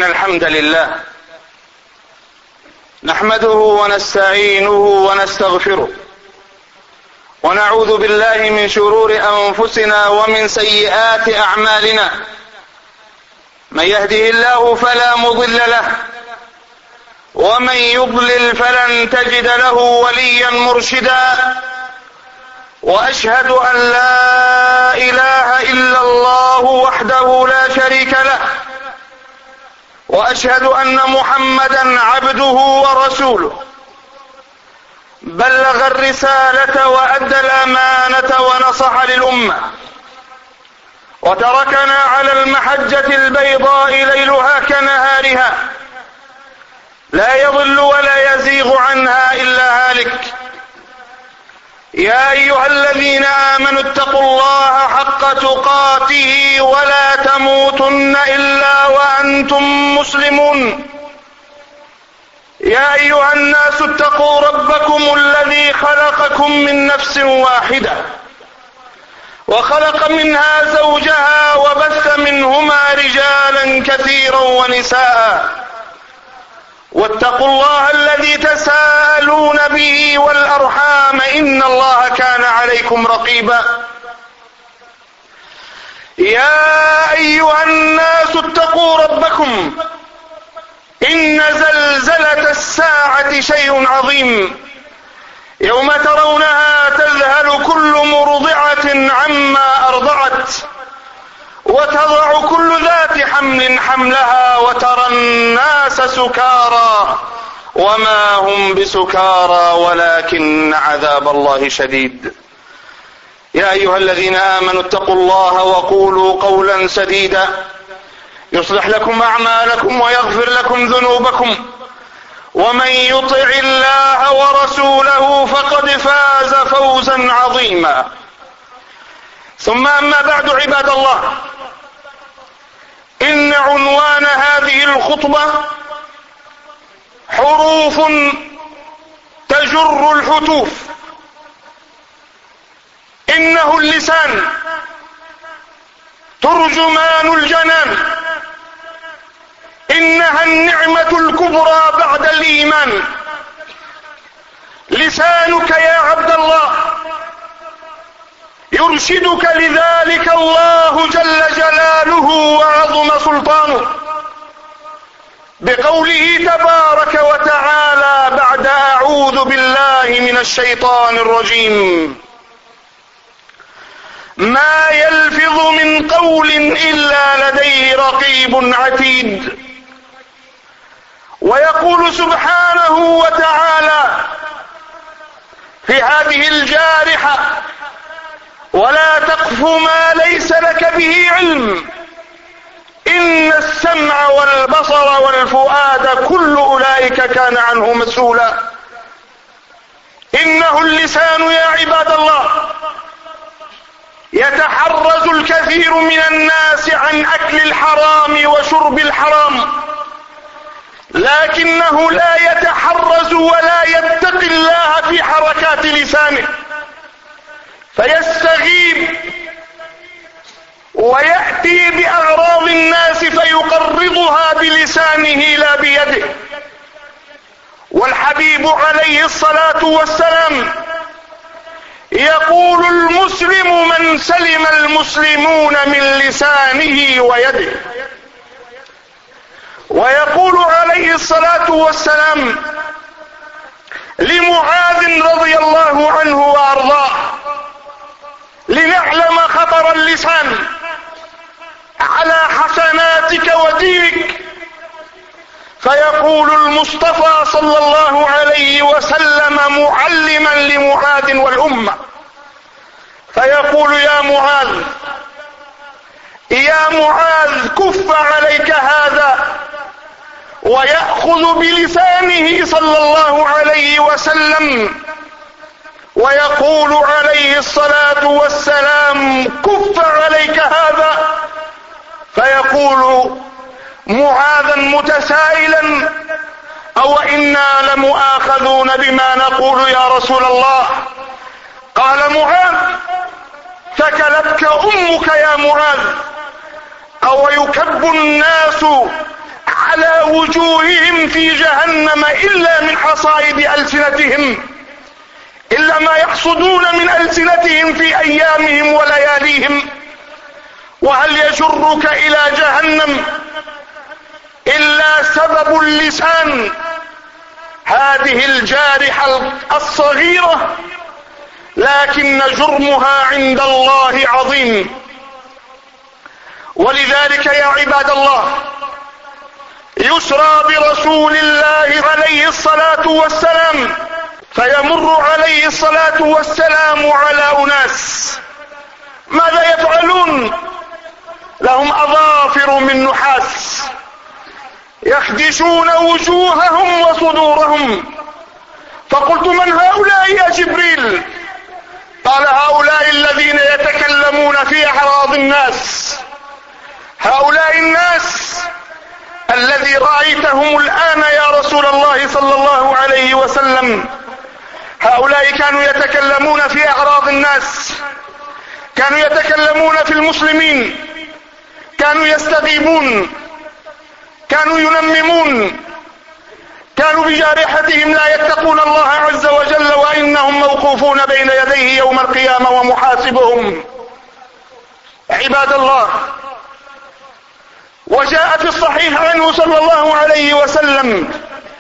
إن الحمد لله نحمده ونستعينه ونستغفره ونعوذ بالله من شرور أنفسنا ومن سيئات أعمالنا. من يهده الله فلا مضل له ومن يضلل فلن تجد له وليا مرشدا. وأشهد أن لا إله إلا الله وحده لا شريك له، وأشهد أن محمدا عبده ورسوله، بلغ الرسالة وأدى الأمانة ونصح للأمة، وتركنا على المحجة البيضاء ليلها كنهارها، لا يضل ولا يزيغ عنها إلا هالك. يا أيها الذين آمنوا اتقوا الله حق تقاته ولا تموتن إلا وأنتم مسلمون. يا أيها الناس اتقوا ربكم الذي خلقكم من نفس واحدة وخلق منها زوجها وبث منهما رجالا كثيرا ونساء، واتقوا الله الذي تساءلون به والأرحام إن الله كان عليكم رقيبا. يا أيها الناس اتقوا ربكم إن زلزلة الساعة شيء عظيم، يوم ترونها تذهل كل مرضعة عما أرضعت وتضع كل ذات حمل حملها وترى الناس سكارى وما هم بسكارى ولكن عذاب الله شديد. يا أيها الذين آمنوا اتقوا الله وقولوا قولا سديدا يصلح لكم أعمالكم ويغفر لكم ذنوبكم، ومن يطع الله ورسوله فقد فاز فوزا عظيما. ثم أما بعد، عباد الله، إن عنوان هذه الخطبة حروف تجر الحتوف. إنه اللسان ترجمان الجنان، إنها النعمة الكبرى بعد الإيمان. لسانك يا عبد الله يرشدك لذلك الله جل جلاله وعظم سلطانه بقوله تبارك وتعالى بعد أعوذ بالله من الشيطان الرجيم: ما يلفظ من قول إلا لديه رقيب عتيد. ويقول سبحانه وتعالى في هذه الجارحة: ولا تقف ما ليس لك به علم إن السمع والبصر والفؤاد كل أولئك كان عنه مسؤولا. إنه اللسان يا عباد الله يتحرز الكثير من الناس عن أكل الحرام وشرب الحرام، لكنه لا يتحرز ولا يتقي الله في حركات لسانه، فيستغيب ويأتي بأغراض الناس فيقرضها بلسانه لا بيده. والحبيب عليه الصلاة والسلام يقول: المسلم من سلم المسلمون من لسانه ويده. ويقول عليه الصلاة والسلام لمعاذ رضي الله عنه وأرضاه: لنعلم خطر اللسان على حسناتك ودينك. فيقول المصطفى صلى الله عليه وسلم معلما لمعاذ والأمة، فيقول: يا معاذ كف عليك هذا. ويأخذ بلسانه صلى الله عليه وسلم ويقول عليه الصلاة والسلام: كف عليك هذا. فيقول معاذ متسائلا: أو إنا لمؤاخذون بما نقول يا رسول الله؟ قال معاذ: ثكلتك أمك يا معاذ. أو يكب الناس على وجوههم في جهنم إلا من حصائد ألسنتهم، إلا ما يحصدون من ألسنتهم في أيامهم ولياليهم. وهل يجرك إلى جهنم إلا سبب اللسان، هذه الجارحة الصغيرة، لكن جرمها عند الله عظيم. ولذلك يا عباد الله يسرى برسول الله عليه الصلاة والسلام، فيمر عليه الصلاة والسلام على أناس ماذا يفعلون؟ لهم أظافر من نحاس يخدشون وجوههم وصدورهم. فقلت من هؤلاء يا جبريل؟ قال هؤلاء الذين يتكلمون في أعراض الناس، هؤلاء الناس الذي رأيتهم الآن يا رسول الله صلى الله عليه وسلم، هؤلاء كانوا يتكلمون في أعراض الناس، كانوا يتكلمون في المسلمين، كانوا يستغيبون، كانوا ينممون، كانوا بجارحتهم لا يتقون الله عز وجل، وإنهم موقوفون بين يديه يوم القيامة ومحاسبهم. عباد الله، وجاء في الصحيح عنه صلى الله عليه وسلم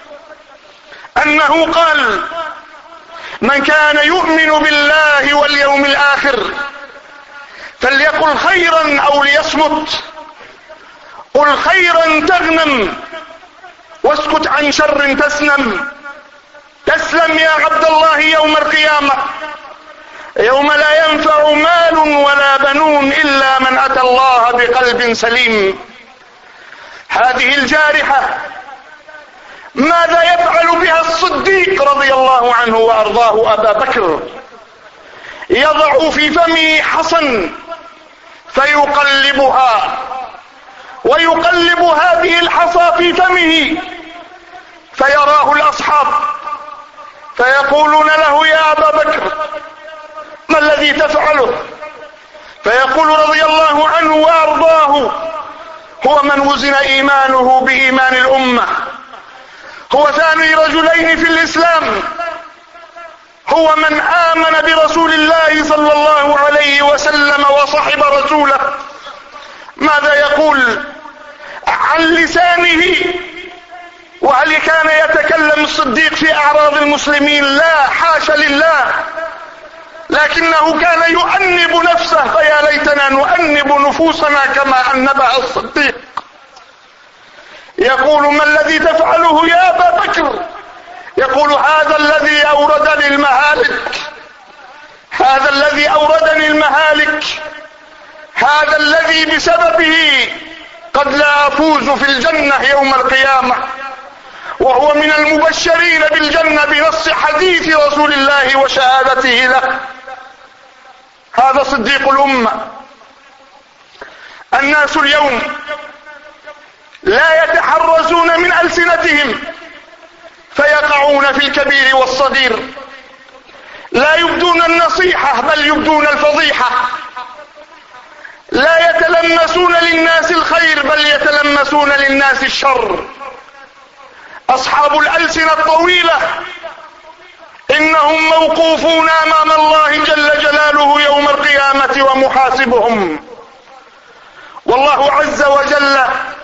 أنه قال من كان يؤمن بالله واليوم الآخر فليقل خيرا أو ليصمت، قل خيرا تغنم واسكت عن شر تسلم. تسلم يا عبد الله يوم القيامة، يوم لا ينفع مال ولا بنون إلا من أتى الله بقلب سليم. هذه الجارحة ماذا يفعل بها الصديق رضي الله عنه وأرضاه أبا بكر؟ يضع في فمه حصى فيقلبها، ويقلب هذه الحصى في فمه، فيراه الأصحاب فيقولون له يا أبا بكر ما الذي تفعله؟ فيقول رضي الله عنه وأرضاه هو من وزن إيمانه بإيمان الأمة، هو ثاني رجلين في الإسلام، هو من آمن برسول الله صلى الله عليه وسلم وصحب رسوله. ماذا يقول عن لسانه؟ وهل كان يتكلم الصديق في أعراض المسلمين؟ لا، حاشا لله، لكنه كان يؤنب نفسه، فيا ليتنا نؤنب نفوسنا كما أنبها الصديق. يقول ما الذي تفعله يا أبا بكر؟ يقول هذا الذي أوردني المهالك، هذا الذي أوردني المهالك، هذا الذي بسببه قد لا أفوز في الجنة يوم القيامة، وهو من المبشرين بالجنة بنص حديث رسول الله وشهادته له. هذا صديق الأمة. الناس اليوم لا يتحرزون من ألسنتهم فيقعون في الكبير والصغير، لا يبدون النصيحة بل يبدون الفضيحة، لا يتلمسون للناس الخير بل يتلمسون للناس الشر. أصحاب الألسنة الطويلة إنهم موقوفون أمام الله جل جلاله يوم القيامة ومحاسبهم. والله عز وجل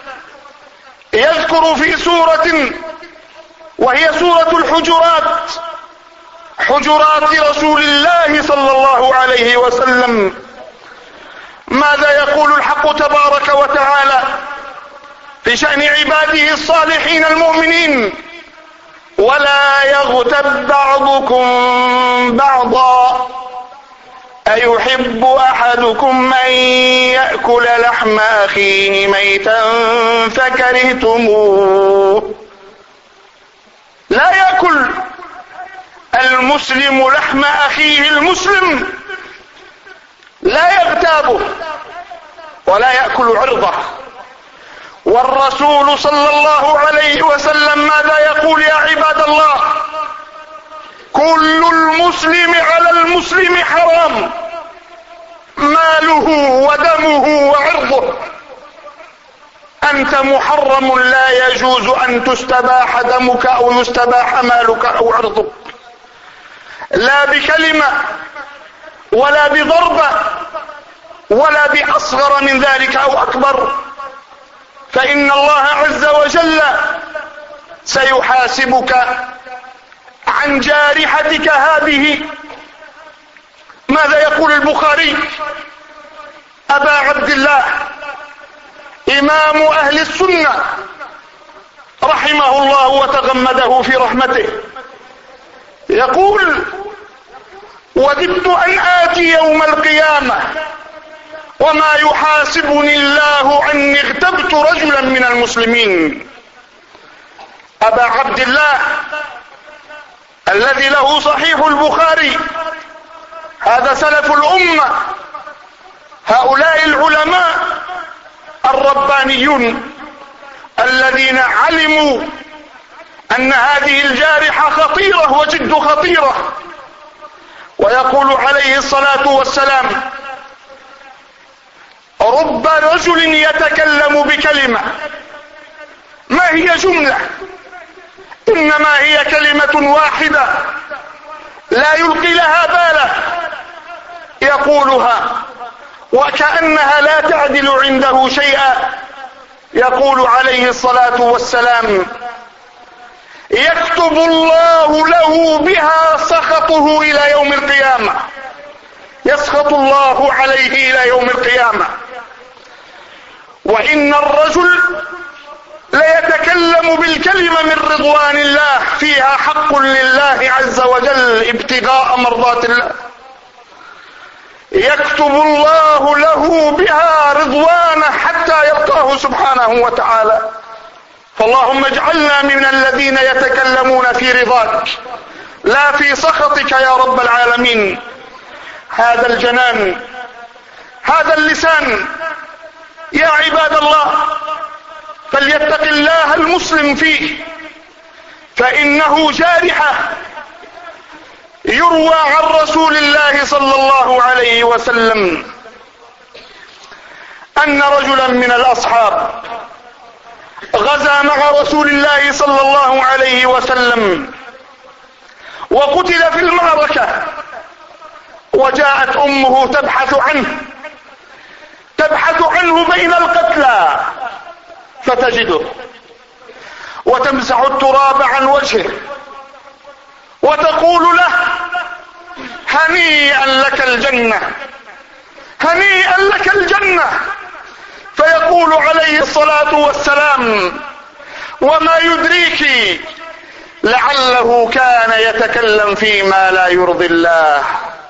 يذكر في سورة وهي سورة الحجرات، حجرات رسول الله صلى الله عليه وسلم، ماذا يقول الحق تبارك وتعالى في شأن عباده الصالحين المؤمنين؟ ولا يغتب بعضكم بعضا أيحب أحدكم أن يأكل لحم أخيه ميتا فكرهتموه. لا يأكل المسلم لحم أخيه المسلم، لا يغتابه ولا يأكل عرضه. والرسول صلى الله عليه وسلم ماذا يقول يا عباد الله؟ كل المسلم على المسلم حرام، ماله ودمه وعرضه. أنت محرم، لا يجوز أن تستباح دمك أو يستباح مالك أو عرضك، لا بكلمة ولا بضربة ولا بأصغر من ذلك أو أكبر، فإن الله عز وجل سيحاسبك عن جارحتك هذه. ماذا يقول البخاري؟ أبا عبد الله إمام أهل السنة رحمه الله وتغمده في رحمته يقول: وددت أن آتي يوم القيامة وما يحاسبني الله عني اغتبت رجلا من المسلمين. أبا عبد الله الذي له صحيح البخاري، هذا سلف الأمة، هؤلاء العلماء الربانيون الذين علموا أن هذه الجارحة خطيرة وجد خطيرة. ويقول عليه الصلاة والسلام: رب رجل يتكلم بكلمة، ما هي جملة، إنما هي كلمة واحدة لا يلقي لها بالا يقولها وكأنها لا تعدل عنده شيئا. يقول عليه الصلاة والسلام: يكتب الله له بها سخطه إلى يوم القيامة، يسخط الله عليه إلى يوم القيامة. وإن الرجل ليتكلم بالكلمة من رضوان الله فيها حق لله عز وجل ابتغاء مرضات الله، يكتب الله له بها رضوانه حتى يلقاه سبحانه وتعالى. فاللهم اجعلنا من الذين يتكلمون في رضاك لا في سخطك يا رب العالمين. هذا الجنان، هذا اللسان، يا عباد الله فليتق الله المسلم فيه، فإنه جارحة. يروى عن رسول الله صلى الله عليه وسلم أن رجلا من الأصحاب غزا مع رسول الله صلى الله عليه وسلم وقتل في المعركة، وجاءت أمه تبحث عنه بين القتلى فتجده، وتمسح التراب عن وجهه وتقول له: هنيئا لك الجنة، هنيئا لك الجنة. فيقول عليه الصلاة والسلام: وما يدريك لعله كان يتكلم فيما لا يرضي الله،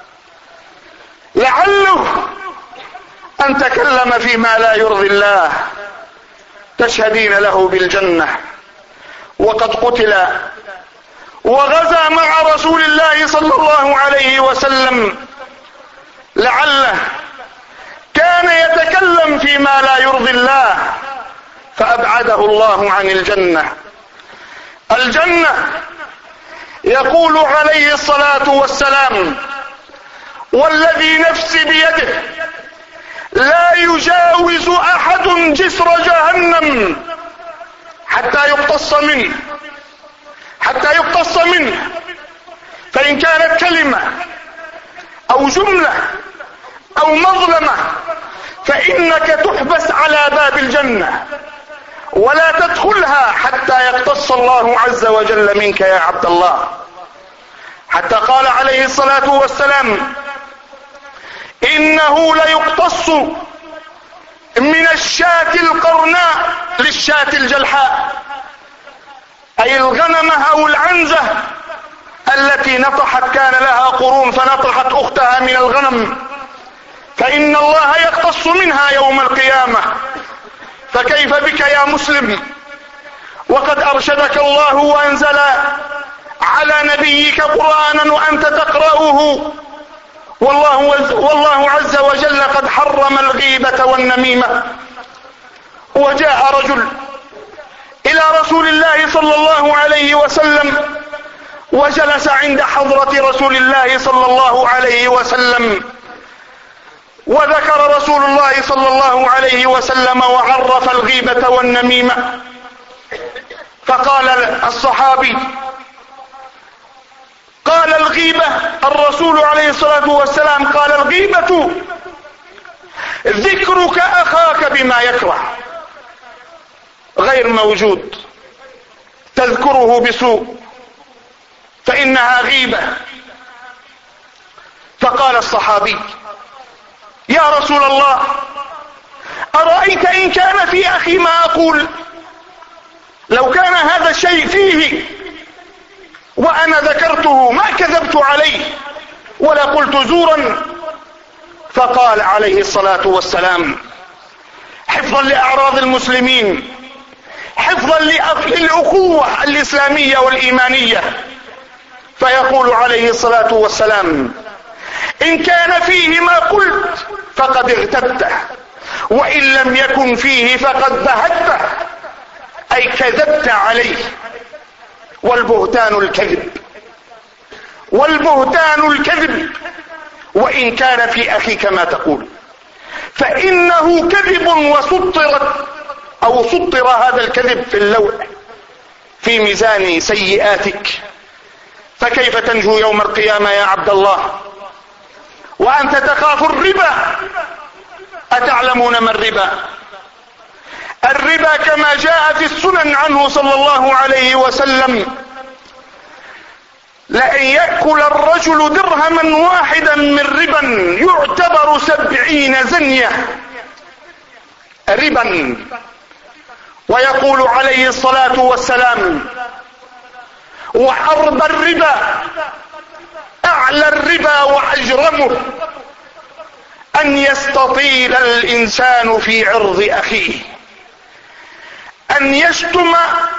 لعله أن تكلم فيما لا يرضي الله. تشهدين له بالجنة وقد قتل وغزا مع رسول الله صلى الله عليه وسلم، لعله كان يتكلم فيما لا يرضي الله فأبعده الله عن الجنة. الجنة يقول عليه الصلاة والسلام: والذي نفسي بيده لا يجاوز أحد جسر جهنم حتى يقتص منه، فإن كانت كلمة أو جملة أو مظلمة فإنك تحبس على باب الجنة ولا تدخلها حتى يقتص الله عز وجل منك يا عبد الله. حتى قال عليه الصلاة والسلام: إنه ليقتص من الشاة القرناء للشاة الجلحاء، أي الغنمة أو العنزة التي نطحت، كان لها قرون فنطحت أختها من الغنم، فإن الله يقتص منها يوم القيامة. فكيف بك يا مسلم وقد أرشدك الله وأنزل على نبيك قرآنا وأنت تقرأه، والله عز وجل قد حرم الغيبة والنميمة. وجاء رجل إلى رسول الله صلى الله عليه وسلم وجلس عند حضرة رسول الله صلى الله عليه وسلم، وذكر رسول الله صلى الله عليه وسلم وعرف الغيبة والنميمة، فقال الصحابي: قال الغيبة، الرسول عليه الصلاة والسلام قال: الغيبة ذكرك أخاك بما يكره، غير موجود، تذكره بسوء فإنها غيبة. فقال الصحابي: يا رسول الله، أرأيت إن كان في أخي ما أقول؟ لو كان هذا الشيء فيه وأنا ذكرته ما كذبت عليه ولا قلت زورا. فقال عليه الصلاة والسلام حفظا لأعراض المسلمين، حفظا للأخوة الإسلامية والإيمانية، فيقول عليه الصلاة والسلام: إن كان فيه ما قلت فقد اغتبته، وإن لم يكن فيه فقد بهته، أي كذبت عليه. والبهتان الكذب، والبهتان الكذب، وإن كان في أخيك ما تقول، فإنه كذب وسطرت أو سطر هذا الكذب في اللوح في ميزان سيئاتك. فكيف تنجو يوم القيامة يا عبد الله وأنت تخاف الربا؟ أتعلمون ما الربا؟ الربا كما جاء في السنن عنه صلى الله عليه وسلم: لأن يأكل الرجل درهما واحدا من ربا يعتبر 70 زنية ربا. ويقول عليه الصلاة والسلام: وحرب الربا، أعلى الربا وأجرمه، أن يستطيل الإنسان في عرض أخيه، أن يشتم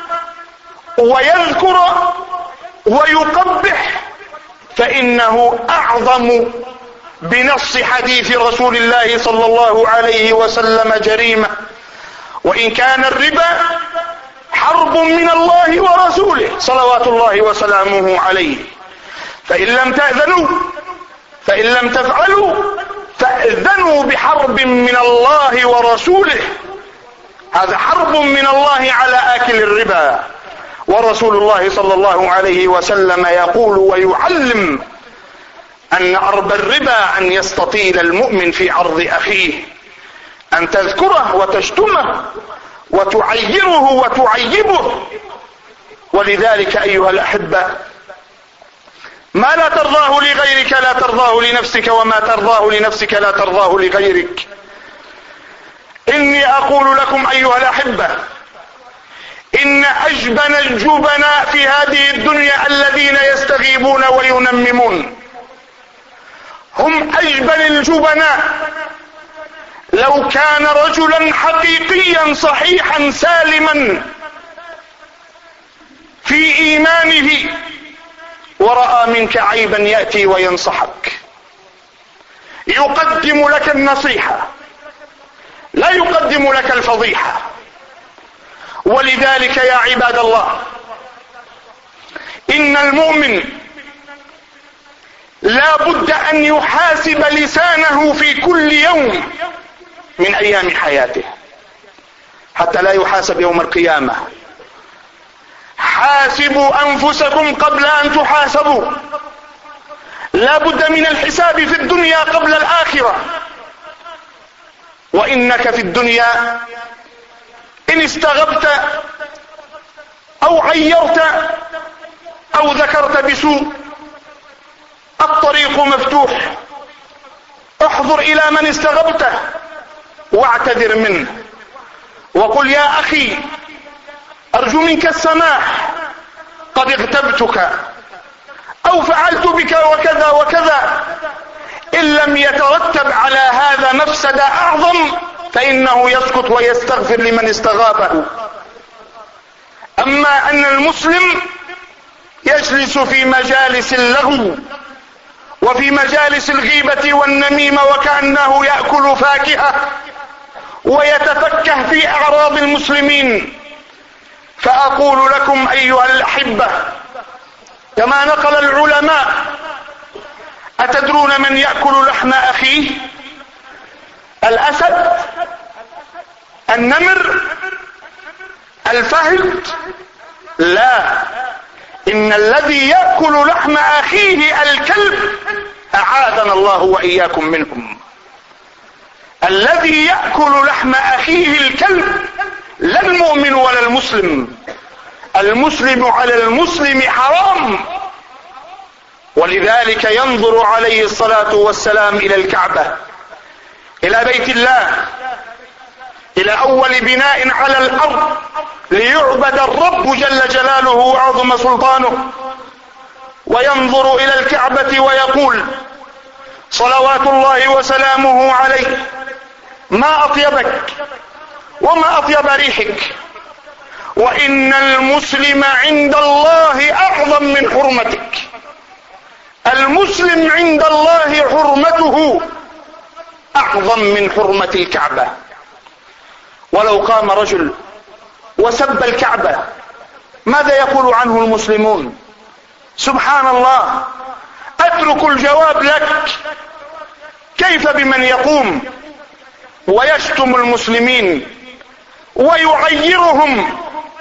ويذكر ويقبح، فإنه أعظم بنص حديث رسول الله صلى الله عليه وسلم جريمة. وإن كان الربا حرب من الله ورسوله صلوات الله وسلامه عليه، فإن لم تأذنوا، فإن لم تفعلوا فأذنوا بحرب من الله ورسوله. هذا حرب من الله على آكل الربا. ورسول الله صلى الله عليه وسلم يقول ويعلم أن أربى الربا أن يستطيل المؤمن في عرض أخيه، أن تذكره وتشتمه وتعيره وتعيبه. ولذلك أيها الأحبة، ما لا ترضاه لغيرك لا ترضاه لنفسك، وما ترضاه لنفسك لا ترضاه لغيرك. إني أقول لكم أيها الأحبة، إن أجبن الجبناء في هذه الدنيا الذين يستغيبون وينممون، هم أجبن الجبناء. لو كان رجلا حقيقيا صحيحا سالما في إيمانه ورأى منك عيبا يأتي وينصحك، يقدم لك النصيحة، لا يقدم لك الفضيحة. ولذلك يا عباد الله، إن المؤمن لا بد أن يحاسب لسانه في كل يوم من أيام حياته حتى لا يحاسب يوم القيامة. حاسبوا أنفسكم قبل أن تحاسبوا. لا بد من الحساب في الدنيا قبل الآخرة. وإنك في الدنيا إن استغبت أو عيرت أو ذكرت بسوء، الطريق مفتوح. احضر إلى من استغبته واعتذر منه وقل: يا أخي أرجو منك السماح، قد اغتبتك أو فعلت بك وكذا وكذا. إن لم يترتب على هذا مفسدة أعظم فإنه يسكت ويستغفر لمن استغابه. أما أن المسلم يجلس في مجالس اللغو وفي مجالس الغيبة والنميمة وكأنه يأكل فاكهة ويتفكه في أعراض المسلمين، فأقول لكم أيها الأحبة كما نقل العلماء: أتدرون من يأكل لحم أخيه؟ الأسد، النمر، الفهد؟ لا، إن الذي يأكل لحم أخيه الكلب أعاذنا الله وإياكم منهم. الذي يأكل لحم أخيه الكلب لا المؤمن ولا المسلم. المسلم على المسلم حرام. ولذلك ينظر عليه الصلاة والسلام إلى الكعبة، إلى بيت الله، إلى أول بناء على الأرض ليعبد الرب جل جلاله وعظم سلطانه، وينظر إلى الكعبة ويقول صلوات الله وسلامه عليه: ما أطيبك وما أطيب ريحك، وإن المسلم عند الله أعظم من حرمتك. المسلم عند الله حرمته أعظم من حرمة الكعبة. ولو قام رجل وسب الكعبة ماذا يقول عنه المسلمون؟ سبحان الله، أترك الجواب لك. كيف بمن يقوم ويشتم المسلمين ويعيرهم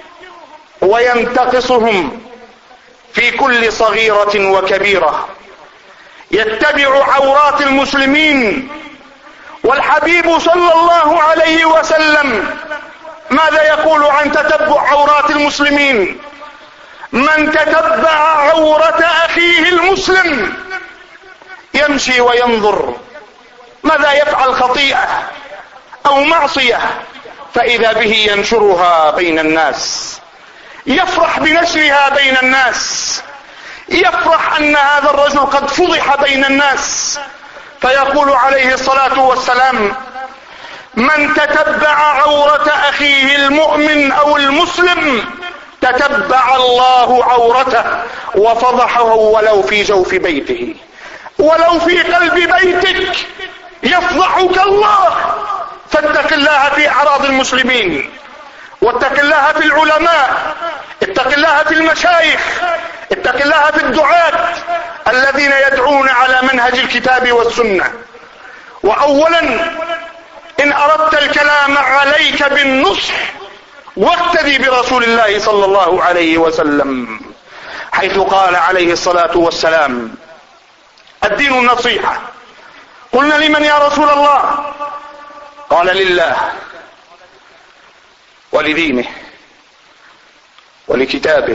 وينتقصهم في كل صغيرة وكبيرة، يتبع عورات المسلمين؟ والحبيب صلى الله عليه وسلم ماذا يقول عن تتبع عورات المسلمين؟ من تتبع عورة أخيه المسلم يمشي وينظر ماذا يفعل خطيئة أو معصية، فإذا به ينشرها بين الناس، يفرح بنشرها بين الناس، يفرح أن هذا الرجل قد فضح بين الناس، فيقول عليه الصلاة والسلام: من تتبع عورة أخيه المؤمن أو المسلم تتبع الله عورته وفضحه ولو في جوف بيته، ولو في قلب بيتك يفضحك الله. فاتق الله في أعراض المسلمين، واتق الله في العلماء، اتق الله في المشايخ، اتق الله في الدعاة الذين يدعون على منهج الكتاب والسنة. وأولا إن أردت الكلام عليك بالنصح واقتدي برسول الله صلى الله عليه وسلم، حيث قال عليه الصلاة والسلام: الدين النصيحة. قلنا: لمن يا رسول الله؟ قال: لله ولدينه ولكتابه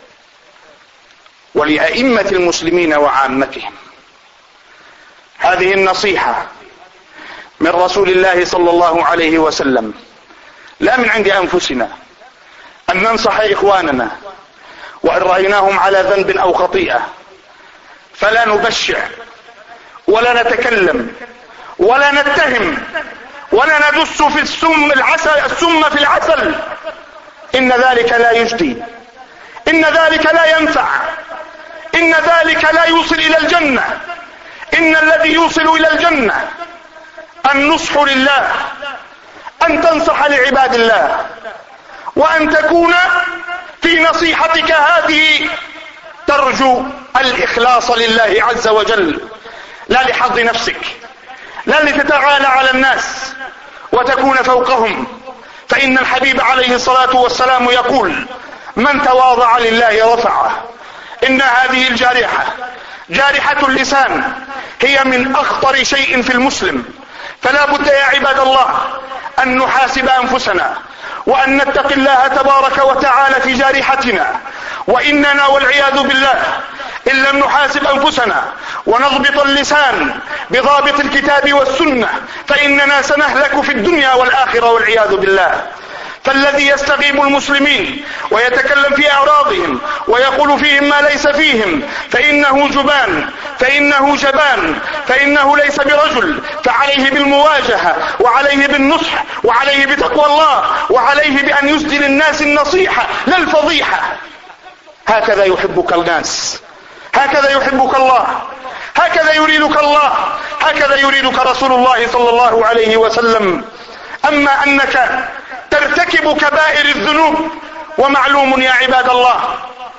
ولأئمة المسلمين وعامتهم. هذه النصيحة من رسول الله صلى الله عليه وسلم، لا من عند أنفسنا، أن ننصح إخواننا وإن رأيناهم على ذنب أو خطيئة فلا نبشع ولا نتكلم ولا نتهم ولا ندس في السم في العسل. إن ذلك لا يجدي، إن ذلك لا ينفع، إن ذلك لا يوصل إلى الجنة. إن الذي يوصل إلى الجنة النصح لله، أن تنصح لعباد الله، وأن تكون في نصيحتك هذه ترجو الإخلاص لله عز وجل، لا لحظ نفسك، لا لتتعالى على الناس وتكون فوقهم. فإن الحبيب عليه الصلاة والسلام يقول: من تواضع لله رفعه. إن هذه الجارحة، جارحة اللسان، هي من أخطر شيء في المسلم. فلا بد يا عباد الله أن نحاسب أنفسنا وأن نتقي الله تبارك وتعالى في جارحتنا. وإننا والعياذ بالله إن لم نحاسب أنفسنا ونضبط اللسان بضابط الكتاب والسنة فإننا سنهلك في الدنيا والآخرة والعياذ بالله. فالذي يستغيب المسلمين ويتكلم في أعراضهم ويقول فيهم ما ليس فيهم فإنه جبان، فإنه جبان، فإنه ليس برجل. فعليه بالمواجهة، وعليه بالنصح، وعليه بتقوى الله، وعليه بأن يسدي للناس النصيحة لا الفضيحة. هكذا يحبك الناس، هكذا يحبك الله، هكذا يريدك الله، هكذا يريدك رسول الله صلى الله عليه وسلم. أما أنك ترتكب كبائر الذنوب، ومعلوم يا عباد الله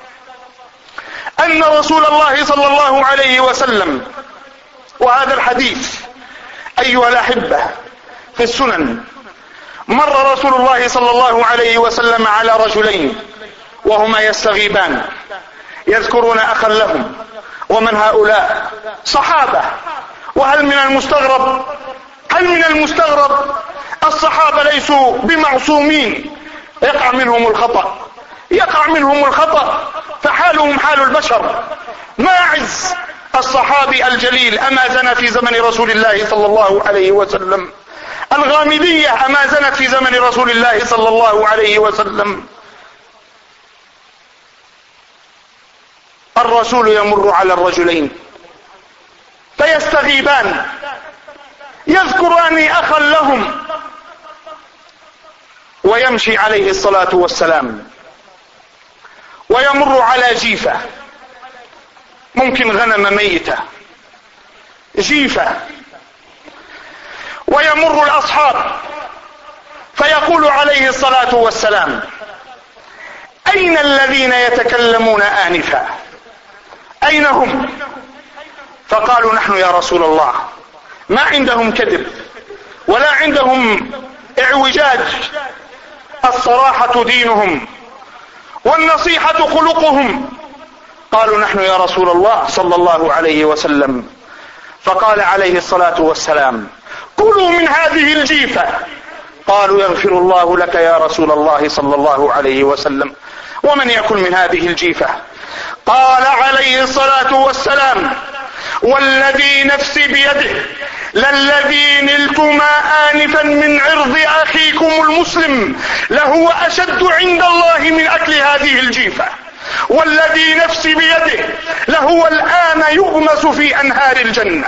أن رسول الله صلى الله عليه وسلم، وهذا الحديث أيها الأحبة في السنن. مر رسول الله صلى الله عليه وسلم على رجلين وهما يستغيبان يذكرون أخا لهم. ومن هؤلاء؟ صحابة. وهل من المستغرب الصحابة ليسوا بمعصومين، يقع منهم الخطأ فحالهم حال البشر. ماعز الصحابي الجليل أما زنى في زمن رسول الله صلى الله عليه وسلم؟ الغامدية أما زنت في زمن رسول الله صلى الله عليه وسلم؟ الرسول يمر على الرجلين فيستغيبان يذكران أخا لهم ويمشي عليه الصلاة والسلام ويمر على جيفة، ممكن غنم ميتة، جيفة، ويمر الأصحاب فيقول عليه الصلاة والسلام: أين الذين يتكلمون آنفا؟ أين هم؟ فقالوا: نحن يا رسول الله. ما عندهم كذب ولا عندهم اعوجاج، الصراحة دينهم والنصيحة خلقهم. قالوا: نحن يا رسول الله صلى الله عليه وسلم. فقال عليه الصلاة والسلام: كلوا من هذه الجيفة. قالوا: يغفر الله لك يا رسول الله صلى الله عليه وسلم. ومن يأكل من هذه الجيفة؟ قال عليه الصلاة والسلام: والذي نفسي بيده للذي نلتما آنفا من عرض أخيكم المسلم لهو أشد عند الله من أكل هذه الجيفة. والذي نفسي بيده لهو الآن يغمس في أنهار الجنة،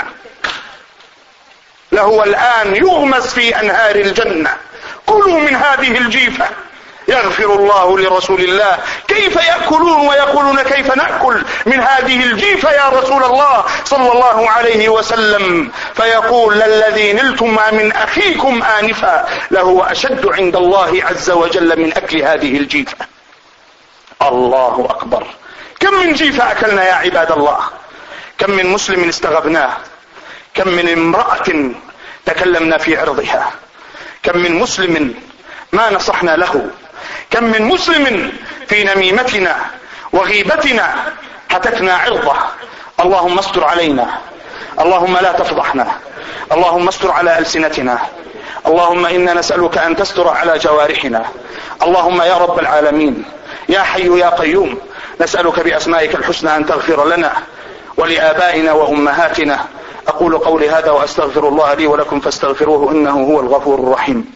لهو الآن يغمس في أنهار الجنة. كلوا من هذه الجيفة. يغفر الله لرسول الله: كيف يأكلون ويقولون كيف نأكل من هذه الجيفة يا رسول الله صلى الله عليه وسلم؟ فيقول: الذي نلتما من أخيكم آنفا لهو أشد عند الله عز وجل من أكل هذه الجيفة. الله أكبر. كم من جيفة أكلنا يا عباد الله؟ كم من مسلم استغبناه؟ كم من امرأة تكلمنا في عرضها؟ كم من مسلم ما نصحنا له؟ كم من مسلم في نميمتنا وغيبتنا هتكنا عرضه؟ اللهم استر علينا، اللهم لا تفضحنا، اللهم استر على ألسنتنا، اللهم إنا نسألك أن تستر على جوارحنا. اللهم يا رب العالمين، يا حي يا قيوم، نسألك بأسمائك الحسنى أن تغفر لنا ولآبائنا وأمهاتنا. أقول قولي هذا وأستغفر الله لي ولكم فاستغفروه إنه هو الغفور الرحيم.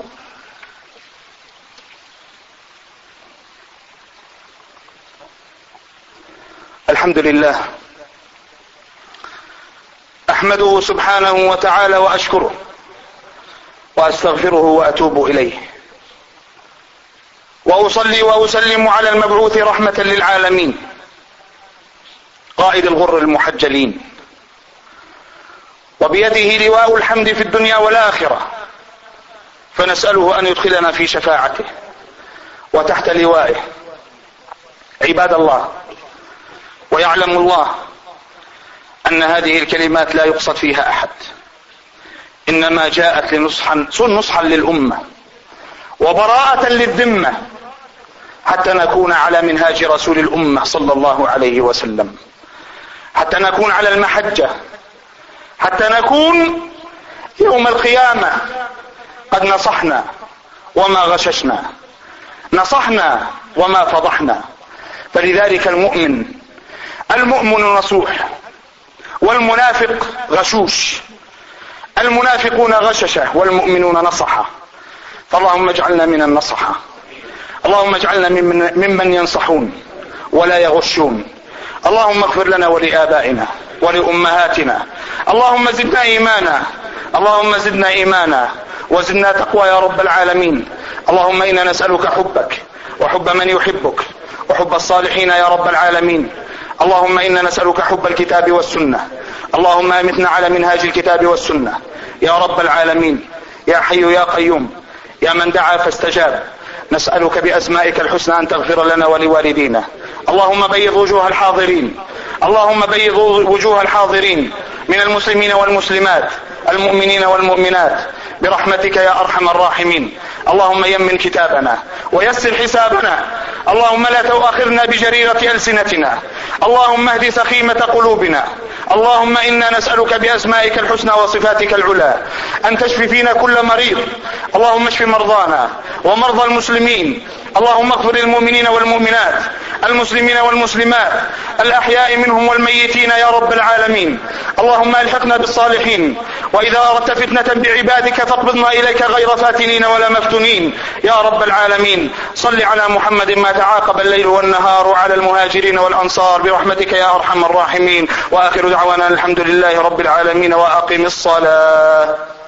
الحمد لله، أحمده سبحانه وتعالى وأشكره وأستغفره وأتوب إليه، وأصلي وأسلم على المبعوث رحمة للعالمين قائد الغر المحجلين، وبيده لواء الحمد في الدنيا والآخرة، فنسأله أن يدخلنا في شفاعته وتحت لوائه. عباد الله، ويعلم الله أن هذه الكلمات لا يقصد فيها أحد، إنما جاءت نصحا للأمة وبراءة للذمة، حتى نكون على منهاج رسول الأمة صلى الله عليه وسلم، حتى نكون على المحجة، حتى نكون يوم القيامة قد نصحنا وما غششنا، نصحنا وما فضحنا. فلذلك المؤمن نصوح، والمنافق غشوش. المنافقون غششة والمؤمنون نصحة. فاللهم اجعلنا من النصحة، اللهم اجعلنا ممن ينصحون ولا يغشون. اللهم اغفر لنا ولآبائنا ولأمهاتنا. اللهم زدنا إيمانا، اللهم زدنا إيمانا وزدنا تقوى يا رب العالمين. اللهم إنا نسألك حبك وحب من يحبك وحب الصالحين يا رب العالمين. اللهم إنا نسألك حب الكتاب والسنة. اللهم أمتنا على منهاج الكتاب والسنة يا رب العالمين. يا حي يا قيوم، يا من دعا فاستجاب، نسألك بأسمائك الحسنى أن تغفر لنا ولوالدينا. اللهم بيض وجوه الحاضرين، اللهم بيض وجوه الحاضرين من المسلمين والمسلمات، المؤمنين والمؤمنات، برحمتك يا أرحم الراحمين. اللهم يمن كتابنا ويسر حسابنا، اللهم لا تؤاخذنا بجريرة ألسنتنا، اللهم اهد سخيمة قلوبنا، اللهم إنا نسألك بأسمائك الحسنى وصفاتك العلى أن تشفي فينا كل مريض. اللهم اشف مرضانا ومرضى المسلمين، اللهم اغفر للمؤمنين والمؤمنات، المسلمين والمسلمات، الأحياء منهم والميتين يا رب العالمين. اللهم ألحقنا بالصالحين، وإذا أردت فتنة بعبادك فاقبضنا إليك غير فاتنين ولا مفتونين يا رب العالمين. صل على محمد ما تعاقب الليل والنهار على المهاجرين والأنصار برحمتك يا أرحم الراحمين. وآخر دعوانا الحمد لله رب العالمين، وأقم الصلاة.